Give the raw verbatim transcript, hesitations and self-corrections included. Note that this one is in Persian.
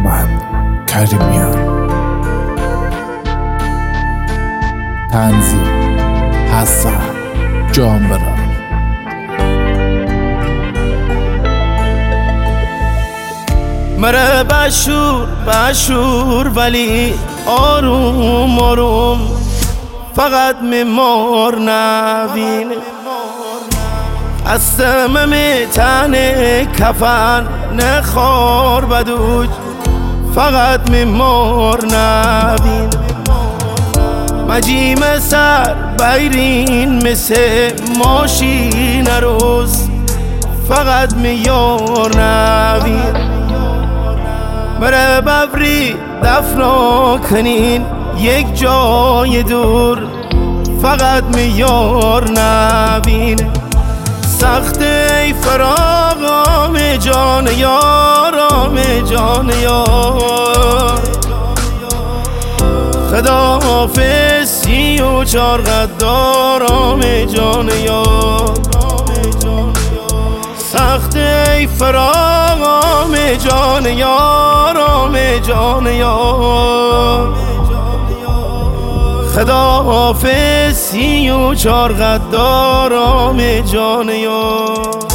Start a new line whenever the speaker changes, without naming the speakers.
من کریمیان. تنظیم حسن جانبران.
مره بشور بشور ولی آروم آروم، فقط میمار نبین استم میتنه کفن نخار بدوج، فقط میمار نبین مجیم سر بیرین مثل ماشین روز، فقط میار نبین بره ببری دفنا کنین یک جای دور، فقط میار نبین سخت ای فراغام جان یارام جان یار، خدا حافظ سی و چار غدارام جان یار، سخت ای فراغام جان یارام جان یار، خدا حافظ سی و چار غدارام جان یار.